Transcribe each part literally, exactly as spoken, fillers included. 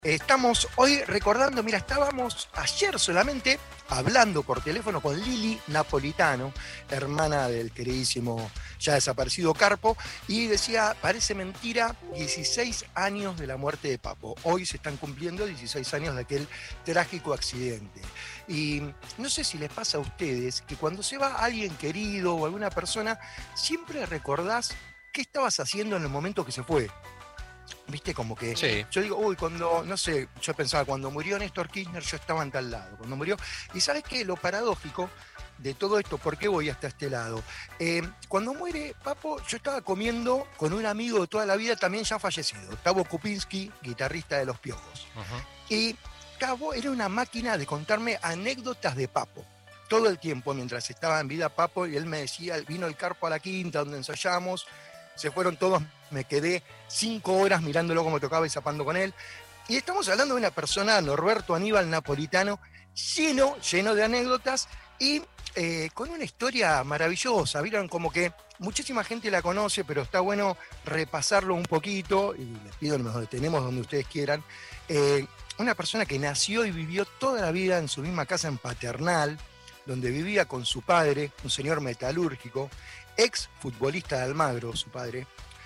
Estamos hoy recordando, mira, estábamos ayer solamente hablando por teléfono con Lili Napolitano, hermana del queridísimo ya desaparecido Carpo, y decía, parece mentira, dieciséis años de la muerte de Papo. Hoy se están cumpliendo dieciséis años de aquel trágico accidente. Y no sé si les pasa a ustedes que cuando se va alguien querido o alguna persona, siempre recordás qué estabas haciendo en el momento que se fue. Viste, como que Sí. yo digo, uy, cuando, no sé, yo pensaba, cuando murió Néstor Kirchner, yo estaba en tal lado, cuando murió. Y ¿sabes qué? Lo paradójico de todo esto, ¿por qué voy hasta este lado? Eh, cuando muere Papo, yo estaba comiendo con un amigo de toda la vida, también ya fallecido, Tavo Kupinski, guitarrista de Los Piojos. Uh-huh. Y Tavo era una máquina de contarme anécdotas de Papo. Todo el tiempo, mientras estaba en vida Papo, y él me decía, vino el Carpo a la quinta, donde ensayamos, se fueron todos, me quedé cinco horas mirándolo como tocaba y zapando con él. Y estamos hablando de una persona, Norberto Aníbal Napolitano, lleno, lleno de anécdotas y eh, con una historia maravillosa. Vieron como que muchísima gente la conoce, pero está bueno repasarlo un poquito, y les pido que nos detenemos donde ustedes quieran. Eh, una persona que nació y vivió toda la vida en su misma casa en Paternal, donde vivía con su padre, un señor metalúrgico, ex futbolista de Almagro, su padre,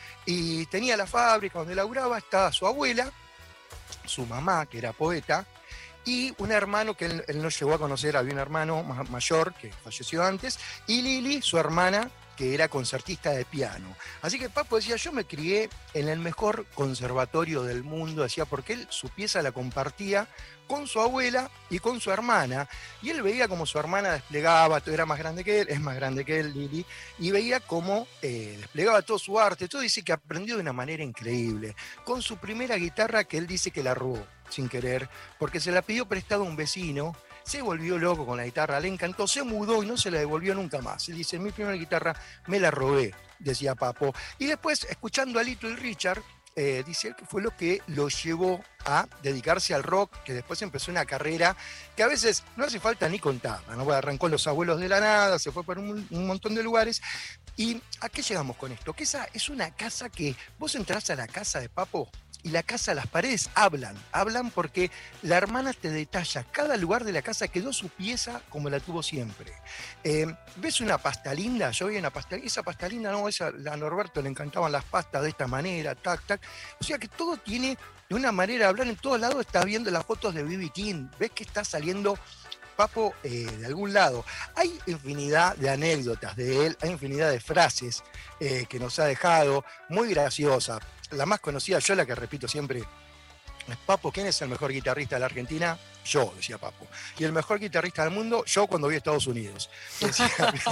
y tenía la fábrica donde laburaba, estaba su abuela, su mamá, que era poeta, y un hermano que él, él no llegó a conocer, había un hermano mayor que falleció antes, y Lili, su hermana, que era concertista de piano. Así que Papo decía, yo me crié en el mejor conservatorio del mundo, decía, porque él su pieza la compartía con su abuela y con su hermana, y él veía como su hermana desplegaba, era más grande que él, es más grande que él, Lili, y veía cómo eh, desplegaba todo su arte, todo. Dice que aprendió de una manera increíble, con su primera guitarra que él dice que la robó, sin querer, porque se la pidió prestada a un vecino, se volvió loco con la guitarra, le encantó, se mudó y no se la devolvió nunca más. Él dice, mi primera guitarra me la robé, decía Papo. Y después, escuchando a Lito y Richard, eh, dice él que fue lo que lo llevó a dedicarse al rock, que después empezó una carrera que a veces no hace falta ni contarla, ¿no? Arrancó Los Abuelos de la Nada, se fue por un, un montón de lugares. ¿Y a qué llegamos con esto? Que esa es una casa que vos entrás a la casa de Papo y la casa, las paredes hablan, hablan porque la hermana te detalla, cada lugar de la casa quedó su pieza como la tuvo siempre. Eh, ¿Ves una pasta linda? Yo vi una pasta, esa pasta linda, no, esa, a Norberto le encantaban las pastas de esta manera, tac, tac. O sea que todo tiene de una manera de hablar, en todos lados estás viendo las fotos de B B King, ves que está saliendo Papo eh, de algún lado. Hay infinidad de anécdotas de él, hay infinidad de frases eh, que nos ha dejado, muy graciosa. La más conocida, yo la que repito siempre, es Papo, ¿quién es el mejor guitarrista de la Argentina? Yo, decía Papo. Y el mejor guitarrista del mundo, yo cuando voy a Estados Unidos. Decía,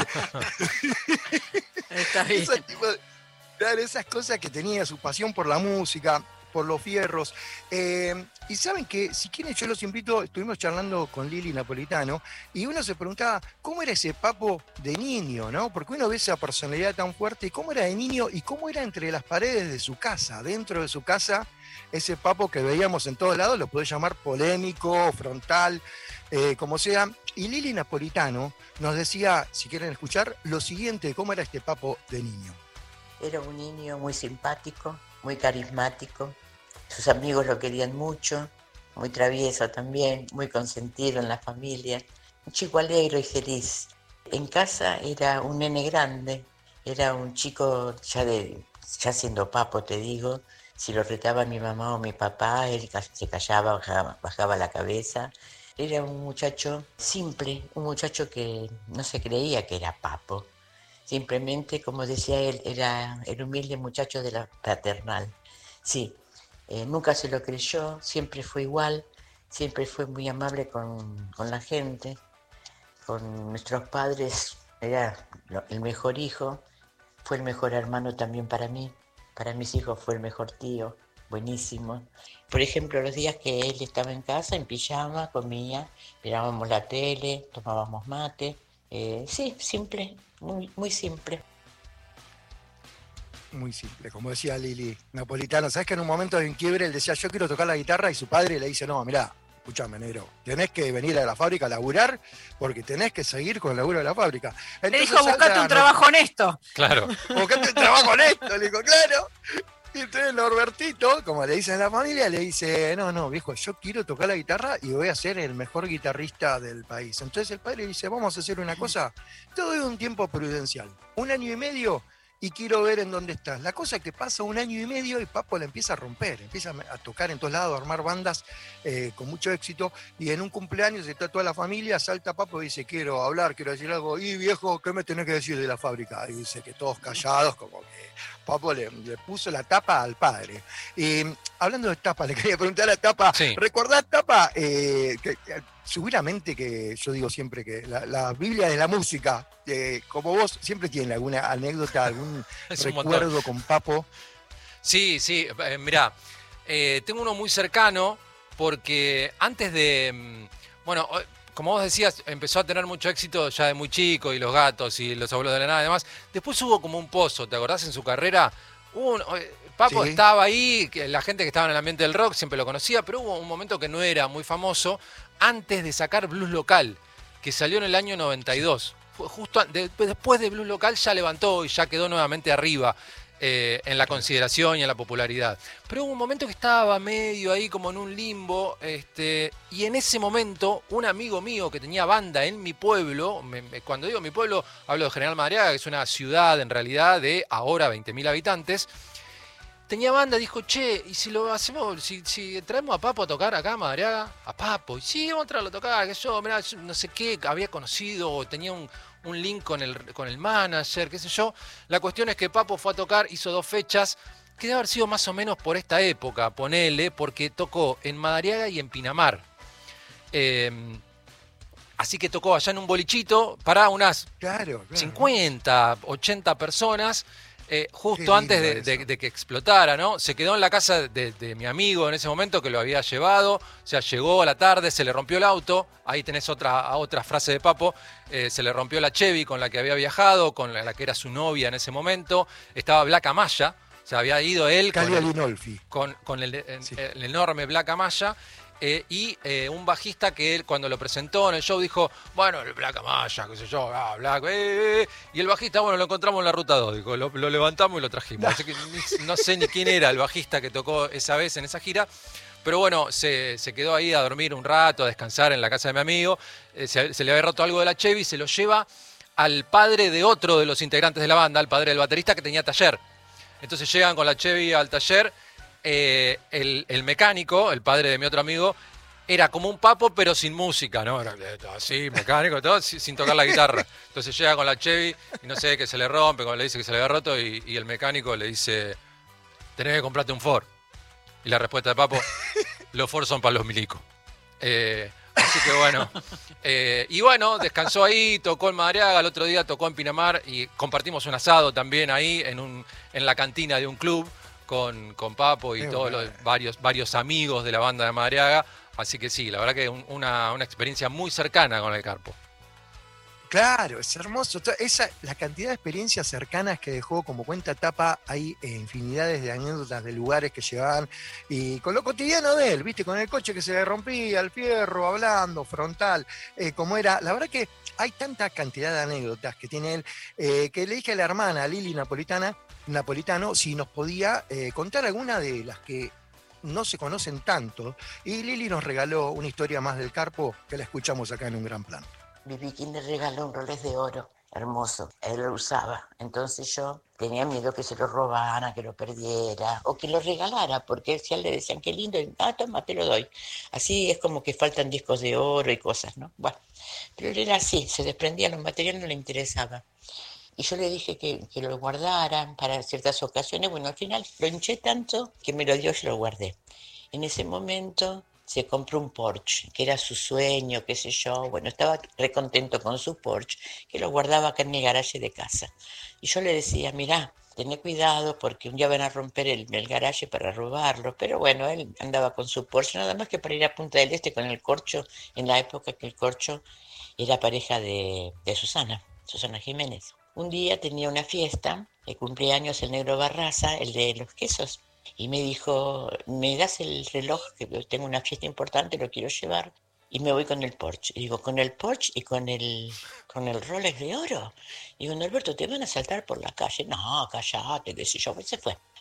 Está bien. Ese tipo de, claro, esas cosas que tenía, su pasión por la música, por los fierros. Eh, y saben que, si quieren, yo los invito, estuvimos charlando con Lili Napolitano, y uno se preguntaba, ¿cómo era ese Papo de niño, no? Porque uno ve esa personalidad tan fuerte, ¿cómo era de niño y cómo era entre las paredes de su casa, dentro de su casa, ese Papo que veíamos en todos lados, lo podés llamar polémico, frontal, eh, como sea? Y Lili Napolitano nos decía, si quieren escuchar, lo siguiente, ¿cómo era este Papo de niño? Era un niño muy simpático, muy carismático. Sus amigos lo querían mucho, muy travieso también, muy consentido en la familia, un chico alegre y feliz. En casa era un nene grande, era un chico ya, de, ya siendo Papo, te digo, si lo retaba mi mamá o mi papá, él se callaba, bajaba, bajaba la cabeza. Era un muchacho simple, un muchacho que no se creía que era Papo. Simplemente, como decía él, era el humilde muchacho de la Paternal. Sí. Eh, nunca se lo creyó, siempre fue igual, siempre fue muy amable con, con la gente, con nuestros padres, era el mejor hijo, fue el mejor hermano también para mí, para mis hijos fue el mejor tío, buenísimo. Por ejemplo, los días que él estaba en casa, en pijama, comía, mirábamos la tele, tomábamos mate, eh, sí, simple, muy, muy simple. Muy simple, como decía Lili Napolitano. ¿Sabes que en un momento de un quiebre él decía, yo quiero tocar la guitarra, y su padre le dice, no, mirá, escúchame, negro, tenés que venir a la fábrica a laburar porque tenés que seguir con el laburo de la fábrica? Entonces, le dijo, buscate un trabajo honesto. Claro. Buscate un trabajo honesto, le dijo, claro. Y entonces Norbertito, como le dicen a la familia, le dice, no, no, viejo, yo quiero tocar la guitarra y voy a ser el mejor guitarrista del país. Entonces el padre dice, vamos a hacer una cosa, te doy un tiempo prudencial, un año y medio y quiero ver en dónde estás. La cosa es que pasa un año y medio y Papo la empieza a romper, empieza a tocar en todos lados, a armar bandas eh, con mucho éxito, y en un cumpleaños está toda la familia, salta Papo y dice, quiero hablar, quiero decir algo, y viejo, ¿qué me tenés que decir de la fábrica? Y dice que todos callados, como que Papo le, le puso la tapa al padre. Y hablando de tapa, le quería preguntar a Tapa, Sí. ¿recordás, Tapa, eh, que, que seguramente que yo digo siempre que la, la Biblia de la música, eh, como vos, siempre tiene alguna anécdota, algún Es un recuerdo montón. con Papo? Sí, sí, eh, mirá, eh, tengo uno muy cercano porque antes de, mm, bueno, o- como vos decías, empezó a tener mucho éxito ya de muy chico y Los Gatos y Los Abuelos de la Nada y demás. Después hubo como un pozo, ¿te acordás en su carrera? Hubo un- eh, Papo Sí. estaba ahí, que la gente que estaba en el ambiente del rock siempre lo conocía, pero hubo un momento que no era muy famoso antes de sacar Blues Local, que salió en el año noventa y dos. Fue justo an- de- después de Blues Local ya levantó y ya quedó nuevamente arriba eh, en la consideración y en la popularidad. Pero hubo un momento que estaba medio ahí como en un limbo, este, y en ese momento un amigo mío que tenía banda en mi pueblo, me- me- cuando digo mi pueblo hablo de General Madariaga, que es una ciudad en realidad de ahora veinte mil habitantes, tenía banda, dijo, che, ¿y si lo hacemos, si, si traemos a Papo a tocar acá a Madariaga? A Papo, y sí, vamos a traerlo a tocar, que yo, mirá, yo no sé qué, había conocido, o tenía un, un link con el, con el manager, qué sé yo. La cuestión es que Papo fue a tocar, hizo dos fechas, que debe haber sido más o menos por esta época, ponele, porque tocó en Madariaga y en Pinamar. Eh, así que tocó allá en un bolichito para unas Claro, claro. cincuenta, ochenta personas, eh, justo Qué antes de, lindo de- eso. de que explotara, ¿no? Se quedó en la casa de, de mi amigo en ese momento que lo había llevado, o sea, llegó a la tarde, se le rompió el auto, ahí tenés otra, otra frase de Papo, eh, se le rompió la Chevy con la que había viajado, con la, la que era su novia en ese momento, estaba Black Amaya, o sea, había ido él con Cali el, Alinolfi. con, con el, el- Sí. el enorme Black Amaya. Eh, y eh, un bajista que él cuando lo presentó en el show dijo, bueno, el Black Amaya, qué sé yo, ah, Black, eh, eh. Y el bajista, bueno, lo encontramos en la ruta dos, dijo, lo, lo levantamos y lo trajimos. Así que ni- no sé ni quién era el bajista que tocó esa vez en esa gira, pero bueno, se, se quedó ahí a dormir un rato, a descansar en la casa de mi amigo, eh, se, se le había roto algo de la Chevy, se lo lleva al padre de otro de los integrantes de la banda, al padre del baterista que tenía taller. Entonces llegan con la Chevy al taller, eh, el, el mecánico, el padre de mi otro amigo, era como un Papo pero sin música, ¿no? Era así, mecánico, todo, sin, sin tocar la guitarra. Entonces llega con la Chevy y no sé, que se le rompe, cuando le dice que se le había roto y, y el mecánico le dice, tenés que comprarte un Ford. Y la respuesta de Papo, los Ford son para los milicos. Eh, así que bueno, eh, y bueno, descansó ahí, tocó en Madariaga, el otro día tocó en Pinamar y compartimos un asado también ahí en, un, en la cantina de un club con, con Papo y Qué todos bueno. los varios, varios amigos de la banda de Madariaga. Así que sí, la verdad que un- una, una experiencia muy cercana con el Carpo. Claro, es hermoso. To- Esa, la cantidad de experiencias cercanas que dejó, como cuenta Tapa, hay eh, infinidades de anécdotas de lugares que llevaban y con lo cotidiano de él, ¿viste? Con el coche que se le rompía, el fierro, hablando, frontal, eh, como era. La verdad que hay tanta cantidad de anécdotas que tiene él eh, que le dije a la hermana, a Lili Napolitana, Napolitano, si nos podía eh, contar alguna de las que no se conocen tanto. Y Lili nos regaló una historia más del Carpo que la escuchamos acá en Un Gran Plan. Mi Vicky le regaló un Rolex de oro, hermoso. Él lo usaba. Entonces yo tenía miedo que se lo robara, que lo perdiera, o que lo regalara, porque si a él le decían, qué lindo, y, ah, toma, te lo doy. Así es como que faltan discos de oro y cosas, ¿no? Bueno, pero él era así, se desprendía, los materiales no le interesaban. Y yo le dije que, que lo guardara para ciertas ocasiones. Bueno, al final lo hinché tanto que me lo dio y yo lo guardé. En ese momento se compró un Porsche, que era su sueño, qué sé yo. Bueno, estaba recontento con su Porsche, que lo guardaba acá en el garaje de casa. Y yo le decía, mirá, tené cuidado porque un día van a romper el, el garaje para robarlo. Pero bueno, él andaba con su Porsche, nada más que para ir a Punta del Este con el corcho, en la época que el corcho era pareja de, de Susana, Susana Jiménez. Un día tenía una fiesta, de cumpleaños el negro Barraza, el de los quesos, y me dijo, ¿me das el reloj? Que tengo una fiesta importante, lo quiero llevar. Y me voy con el Porsche. Y digo, ¿con el Porsche y con el, con el Rolex de oro? Y digo, Norberto, ¿te van a saltar por la calle? No, callate, qué sé yo. Pues se fue.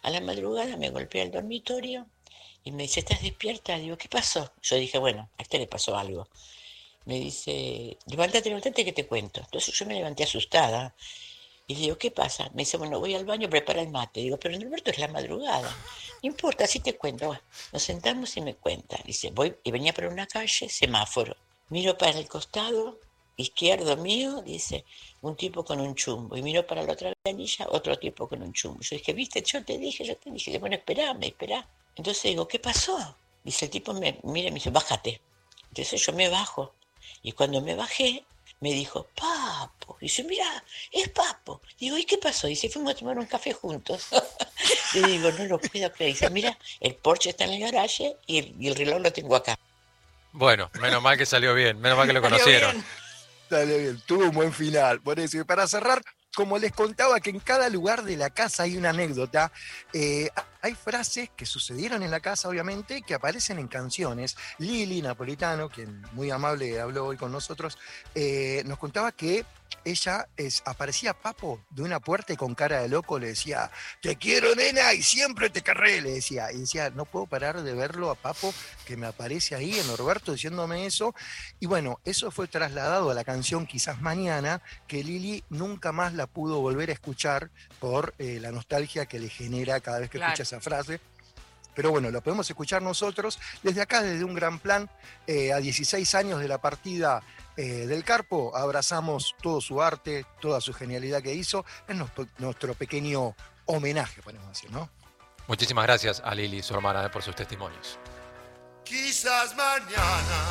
A la madrugada me golpea el dormitorio y me dice, ¿estás despierta? Digo, ¿qué pasó? Yo dije, bueno, a este le pasó algo. Me dice, levántate, levántate que te cuento. Entonces yo me levanté asustada y le digo, ¿qué pasa? Me dice, bueno, voy al baño, prepara el mate. Digo, pero Norberto, es la madrugada. No importa, así te cuento. Bueno, nos sentamos y me cuenta. Dice, voy, y venía por una calle, semáforo. Miro para el costado izquierdo mío, dice, un tipo con un chumbo. Y miro para la otra ventanilla, otro tipo con un chumbo. Yo dije, viste, yo te dije, yo te dije, bueno, esperame, esperá. Entonces digo, ¿qué pasó? Dice, el tipo me mira y me dice, bájate. Entonces yo me bajo. Y cuando me bajé, me dijo, Papo. Dice, mira, es Papo. Digo, ¿y qué pasó? Dice, fuimos a tomar un café juntos. Le digo, no lo puedo creer. Dice, mira, el Porsche está en el garaje y el, y el reloj lo tengo acá. Bueno, menos mal que salió bien, menos mal que lo conocieron. Dale bien, tuvo un buen final. Por eso, y para cerrar, como les contaba que en cada lugar de la casa hay una anécdota, eh, hay frases que sucedieron en la casa, obviamente, que aparecen en canciones. Lili Napolitano, quien muy amable habló hoy con nosotros, eh, nos contaba que ella es, aparecía Papo de una puerta y con cara de loco le decía, te quiero, nena, y siempre te querré, le decía. Y decía, no puedo parar de verlo a Papo, que me aparece ahí en Norberto diciéndome eso. Y bueno, eso fue trasladado a la canción Quizás Mañana, que Lili nunca más la pudo volver a escuchar por eh, la nostalgia que le genera cada vez que Claro. escucha esa frase. Pero bueno, lo podemos escuchar nosotros desde acá, desde un gran plan, eh, a dieciséis años de la partida eh, del Carpo. Abrazamos todo su arte, toda su genialidad que hizo. Es nuestro, nuestro pequeño homenaje, podemos decir, ¿no? Muchísimas gracias a Lili y su hermana por sus testimonios. Quizás mañana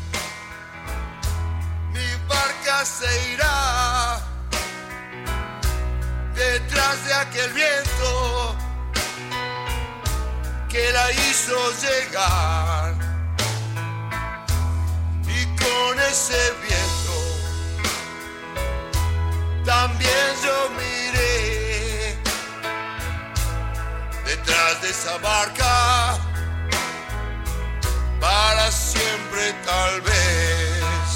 mi barca se irá detrás de aquel viento que la hizo llegar, y con ese viento también yo miré detrás de esa barca para siempre, tal vez,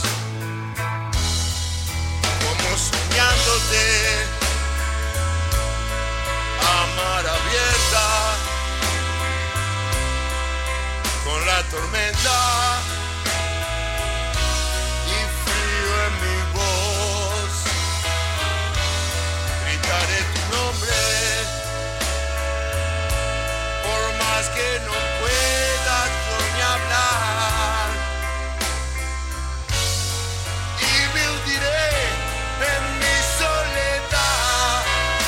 como soñándote a mar abierta, con la tormenta y frío en mi voz, gritaré tu nombre, por más que no pueda ni hablar, y me hundiré en mi soledad.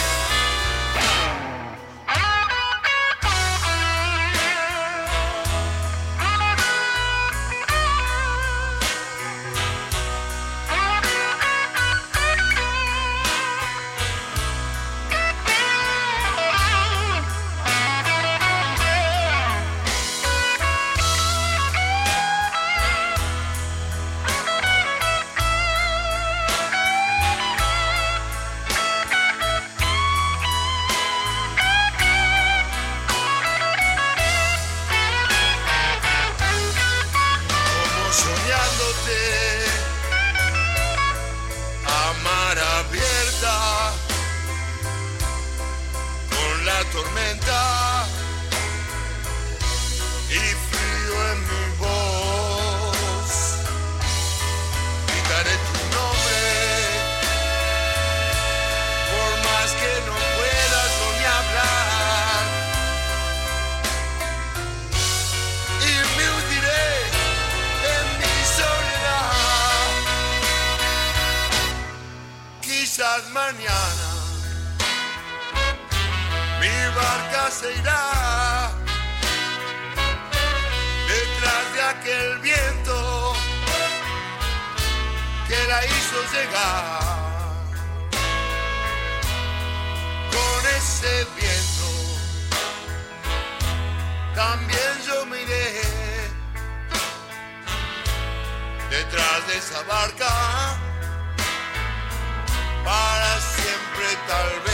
Tormenta y frío en mi voz, gritaré tu nombre, por más que no puedas ni hablar, y me hundiré en mi soledad. Quizás mañana mi barca se irá detrás de aquel viento que la hizo llegar. Con ese viento también yo miré detrás de esa barca para siempre, tal vez.